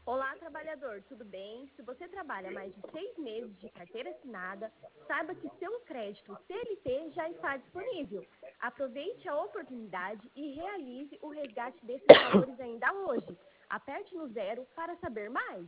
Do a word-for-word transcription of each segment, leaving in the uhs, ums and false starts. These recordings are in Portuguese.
Olá, trabalhador, tudo bem? Se você trabalha mais de seis meses de carteira assinada, saiba que seu crédito C L T já está disponível. Aproveite a oportunidade e realize o resgate desses valores ainda hoje. Aperte no zero para saber mais.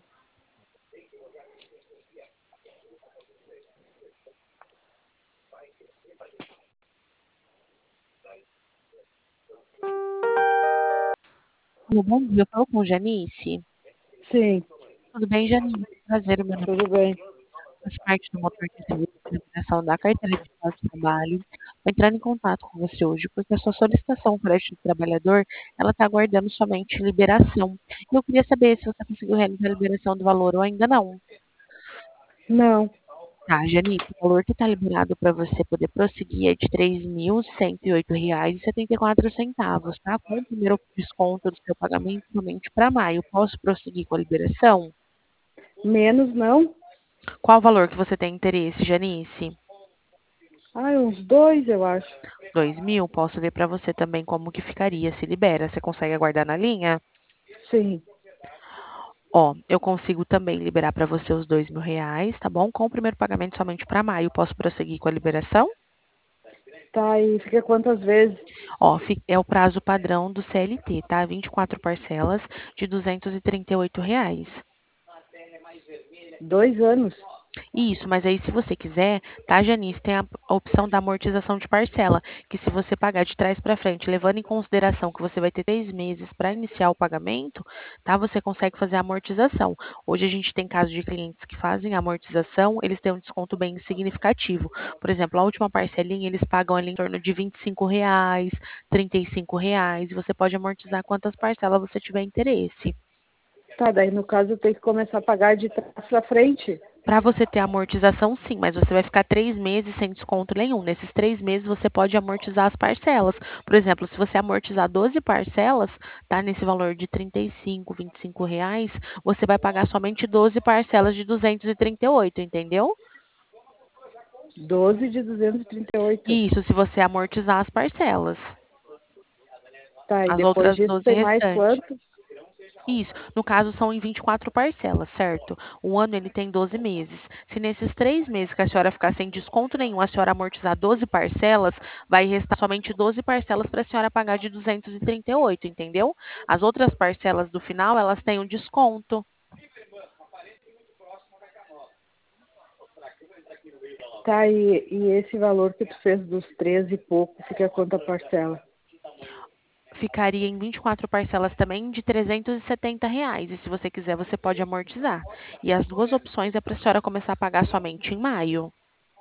Alô, bom dia, eu falo com Janice. Sim, Tudo bem, Janice? Prazer, meu nome tudo bem. é faz parte do motor de serviço de liberação da carteira de plano de trabalho. Vou entrar em contato com você hoje, porque a sua solicitação para este trabalhador, ela está aguardando somente liberação. E eu queria saber se você conseguiu realizar a liberação do valor ou ainda não. Não, Tá, Janice, o valor que está liberado para você poder prosseguir é de três mil cento e oito reais e setenta e quatro centavos, tá? Com o primeiro desconto do seu pagamento somente para maio. Posso prosseguir com a liberação? menos não. Qual o valor que você tem interesse, Janice? Ah, uns dois, eu acho. Dois mil? Posso ver para você também como que ficaria se libera. Você consegue aguardar na linha? Sim. Ó, eu consigo também liberar para você os dois mil reais, tá bom? Com o primeiro pagamento somente para maio. Posso prosseguir com a liberação? Tá, e fica quantas vezes? Ó, fi- é o prazo padrão do C L T, tá? vinte e quatro parcelas de duzentos e trinta e oito reais. Dois anos. Isso, mas aí se você quiser, tá, Janice, tem a a opção da amortização de parcela, que se você pagar de trás para frente, levando em consideração que você vai ter três meses para iniciar o pagamento, tá, você consegue fazer a amortização. Hoje a gente tem casos de clientes que fazem a amortização, eles têm um desconto bem significativo. Por exemplo, a última parcelinha eles pagam ali em torno de vinte e cinco reais, trinta e cinco reais, e você pode amortizar quantas parcelas você tiver interesse. Tá, daí no caso eu tenho que começar a pagar de trás pra frente. Para você ter amortização, sim, mas você vai ficar três meses sem desconto nenhum. Nesses três meses, você pode amortizar as parcelas. Por exemplo, se você amortizar doze parcelas, tá? Nesse valor de trinta e cinco, vinte e cinco reais, você vai pagar somente doze parcelas de duzentos e trinta e oito, entendeu? Doze de duzentos e trinta e oito. Isso, se você amortizar as parcelas. Tá, e As depois outras disso doze tem mais restantes. quanto? Isso. No caso, são em vinte e quatro parcelas, certo? O ano ele tem doze meses. Se nesses três meses que a senhora ficar sem desconto nenhum, a senhora amortizar doze parcelas, vai restar somente doze parcelas para a senhora pagar de duzentos e trinta e oito, entendeu? As outras parcelas do final, elas têm um desconto. Tá, e, e esse valor que tu fez dos treze e pouco, fica quanto a parcela? Ficaria em vinte e quatro parcelas também de trezentos e setenta reais. E se você quiser, você pode amortizar. E as duas opções é para a senhora começar a pagar somente em maio.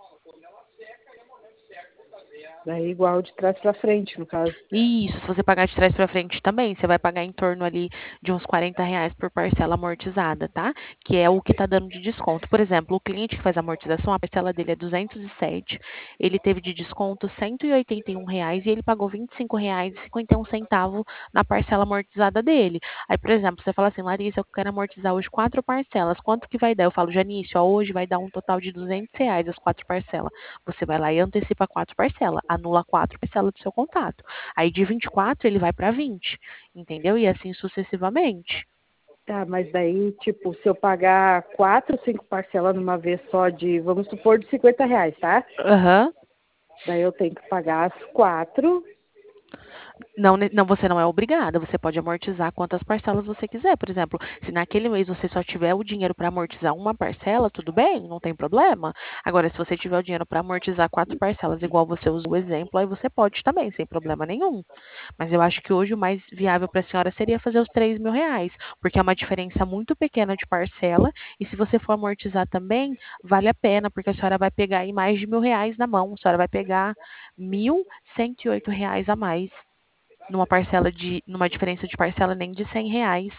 Daí igual de trás pra frente, no caso. Isso, se você pagar de trás para frente também, você vai pagar em torno ali de uns quarenta reais por parcela amortizada, tá? Que é o que está dando de desconto. Por exemplo, o cliente que faz amortização, a parcela dele é duzentos e sete, ele teve de desconto cento e oitenta e um reais e ele pagou vinte e cinco reais e cinquenta e um centavos na parcela amortizada dele. Aí, por exemplo, você fala assim, Larissa, eu quero amortizar hoje quatro parcelas, quanto que vai dar? Eu falo, Janice, ó, hoje vai dar um total de duzentos reais as quatro parcelas. Você vai lá e antecipa quatro parcelas, anula quatro parcelas do seu contato. Aí de vinte e quatro ele vai para vinte, entendeu? E assim sucessivamente. Tá, mas daí, tipo, se eu pagar quatro, cinco parcelas numa vez só de, vamos supor, de cinquenta reais, tá? Aham. Daí eu tenho que pagar as quatro. Não, ne- não, você não é obrigada. Você pode amortizar quantas parcelas você quiser. Por exemplo, se naquele mês você só tiver o dinheiro para amortizar uma parcela, tudo bem, não tem problema. Agora, se você tiver o dinheiro para amortizar quatro parcelas, igual você usou o exemplo, aí você pode também, sem problema nenhum. Mas eu acho que hoje o mais viável para a senhora seria fazer os três mil reais, porque é uma diferença muito pequena de parcela. E se você for amortizar também, vale a pena, porque a senhora vai pegar aí mais de mil reais na mão. A senhora vai pegar mil cento e oito reais a mais numa parcela de, numa diferença de parcela nem de cem reais.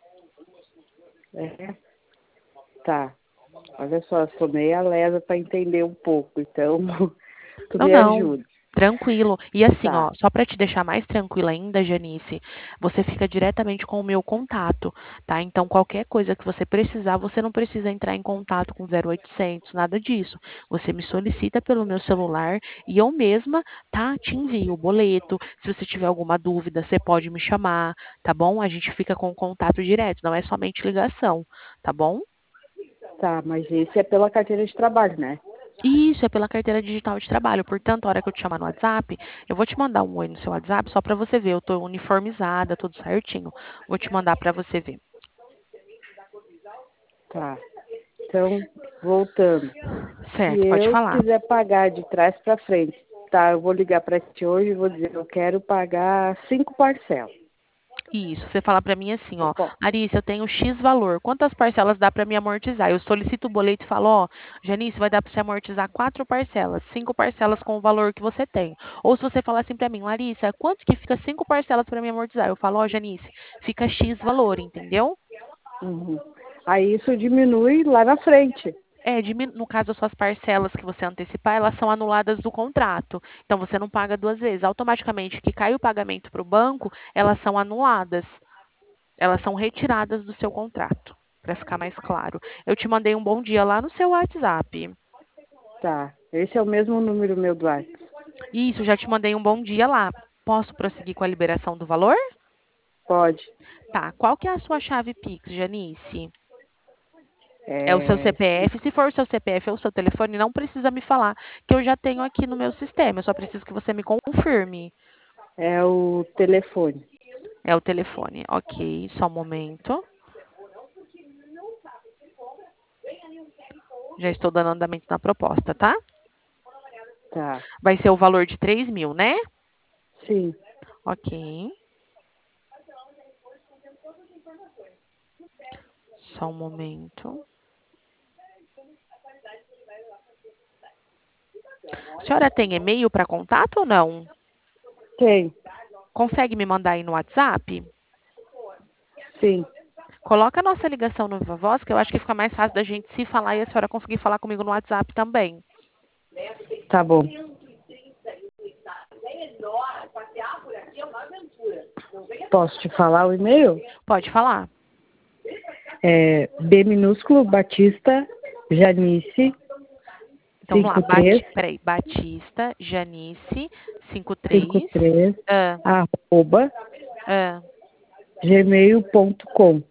É, tá. Olha só, sou meia lesa para entender um pouco, então tu Não, me não. ajuda. Tranquilo. E assim, Tá. ó, só para te deixar mais tranquila ainda, Janice, você fica diretamente com o meu contato, tá? Então, qualquer coisa que você precisar, você não precisa entrar em contato com zero oitocentos, nada disso. Você me solicita pelo meu celular e eu mesma, tá? Te envio o boleto. Se você tiver alguma dúvida, você pode me chamar, tá bom? A gente fica com contato direto, não é somente ligação, tá bom? Tá, mas esse é pela carteira de trabalho, né? Isso é pela carteira digital de trabalho. Portanto, a hora que eu te chamar no WhatsApp, eu vou te mandar um oi no seu WhatsApp só para você ver. Eu tô uniformizada, tudo certinho. Vou te mandar para você ver. Tá. Então, voltando. Se Certo, pode eu falar. quiser pagar de trás para frente, tá? Eu vou ligar para ti hoje e vou dizer, eu quero pagar cinco parcelas. Isso, você fala para mim assim, Eu ó, posso. Larissa, eu tenho X valor, quantas parcelas dá para me amortizar? Eu solicito o boleto e falo, ó, Janice, vai dar para você amortizar quatro parcelas, cinco parcelas com o valor que você tem. Ou se você falar assim para mim, Larissa, quanto que fica cinco parcelas para me amortizar? Eu falo, ó, Janice, fica X valor, entendeu? Uhum. Aí isso diminui lá na frente. É, dimin- no caso, as suas parcelas que você antecipar, elas são anuladas do contrato. Então, você não paga duas vezes. Automaticamente, que cai o pagamento para o banco, elas são anuladas. Elas são retiradas do seu contrato, para ficar mais claro. Eu te mandei um bom dia lá no seu WhatsApp. Tá. Esse é o mesmo número meu do WhatsApp. Isso, já te mandei um bom dia lá. Posso prosseguir com a liberação do valor? Pode. Tá. Qual que é a sua chave Pix, Janice? É o seu É, C P F. Se for o seu C P F ou o seu telefone, não precisa me falar, que eu já tenho aqui no meu sistema. Eu só preciso que você me confirme. é o telefone. É o telefone. Ok, só um momento. Já estou dando andamento na proposta, tá? Tá. Vai ser o valor de três mil, né? Sim. Ok. Só um momento. A senhora tem e-mail para contato ou não? Tem. Consegue me mandar aí no WhatsApp? Sim. Coloca a nossa ligação no Viva Voz, que eu acho que fica mais fácil da gente se falar e a senhora conseguir falar comigo no WhatsApp também. Tá bom. Posso te falar o e-mail? Pode falar. É B minúsculo Batista Janice Então vamos lá. cinco três Bati, peraí. Batista Janice cinquenta e cinco três. três Ah, arroba ah. gmail ponto com.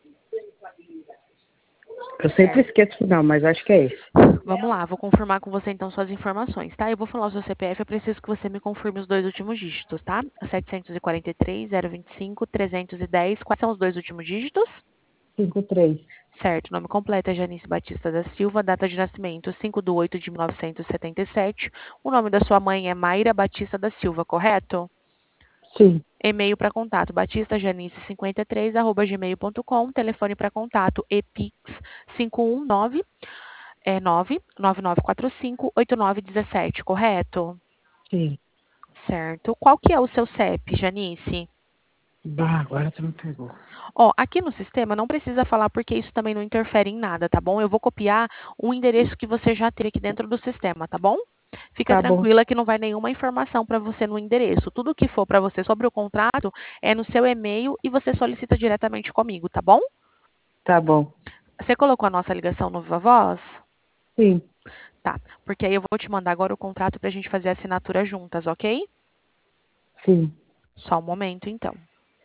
Eu sempre Certo. esqueço o final, mas acho que é esse. Vamos lá, vou confirmar com você então suas informações, tá? Eu vou falar o seu C P F, eu preciso que você me confirme os dois últimos dígitos, tá? setecentos e quarenta e três, zero vinte e cinco, trezentos e dez. Quais são os dois últimos dígitos? cinco três. Certo, nome completo é Janice Batista da Silva, data de nascimento cinco de oito de mil novecentos e setenta e sete. O nome da sua mãe é Mayra Batista da Silva, correto? Sim. E-mail para contato batistajanice cinquenta e três arroba gmail ponto com. Telefone para contato epix cinco um nove é nove nove nove quatro cinco oito nove um sete, correto? Sim. Certo. Qual que é o seu C E P, Janice? Bah, agora tu me pegou. Ó, aqui no sistema não precisa falar porque isso também não interfere em nada, tá bom? Eu vou copiar o endereço que você já tem aqui dentro do sistema, tá bom? Fica Tá bom. tranquila que não vai nenhuma informação para você no endereço. Tudo que for para você sobre o contrato é no seu e-mail e você solicita diretamente comigo, tá bom? Tá bom. Você colocou a nossa ligação no Viva Voz? Sim. Tá, porque aí eu vou te mandar agora o contrato para a gente fazer a assinatura juntas, ok? Sim. Só um momento, então.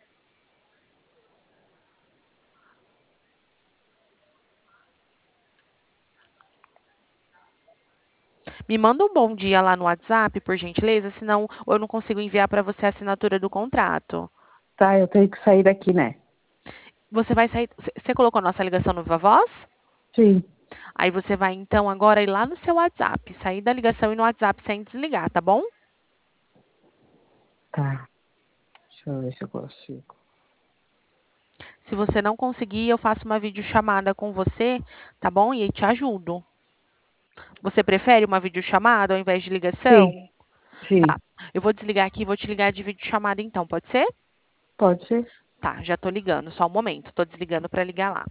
Me manda um bom dia lá no WhatsApp, por gentileza, senão eu não consigo enviar para você a assinatura do contrato. Tá, eu tenho que sair daqui, né? Você vai sair. Você colocou a nossa ligação no Viva Voz? Sim. Aí você vai então agora ir lá no seu WhatsApp, sair da ligação e no WhatsApp sem desligar, tá bom? Tá. Deixa eu ver se eu consigo. Se você não conseguir, eu faço uma videochamada com você, tá bom? E aí te ajudo. Você prefere uma videochamada ao invés de ligação? Sim. Sim. Tá. Eu vou desligar aqui e vou te ligar de videochamada então, pode ser? Pode ser? Tá, já tô ligando, só um momento. Tô desligando para ligar lá.